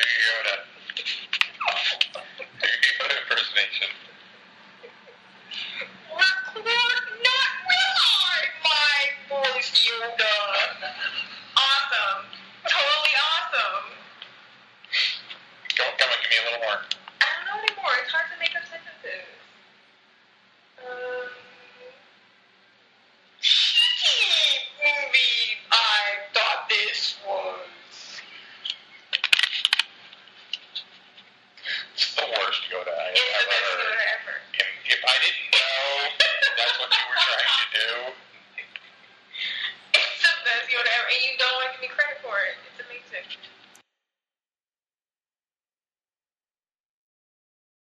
Yoda. Yoda impersonation. Record not realize my voice, Yoda. Awesome. Totally awesome. Come on, give me a little more. I don't know anymore. It's hard to make up sentences. Shitty movie I thought this was. It's the worst Yoda I It's the ever best heard. Yoda ever. And if I didn't know that's what you were trying to do, It's the best Yoda ever. And you don't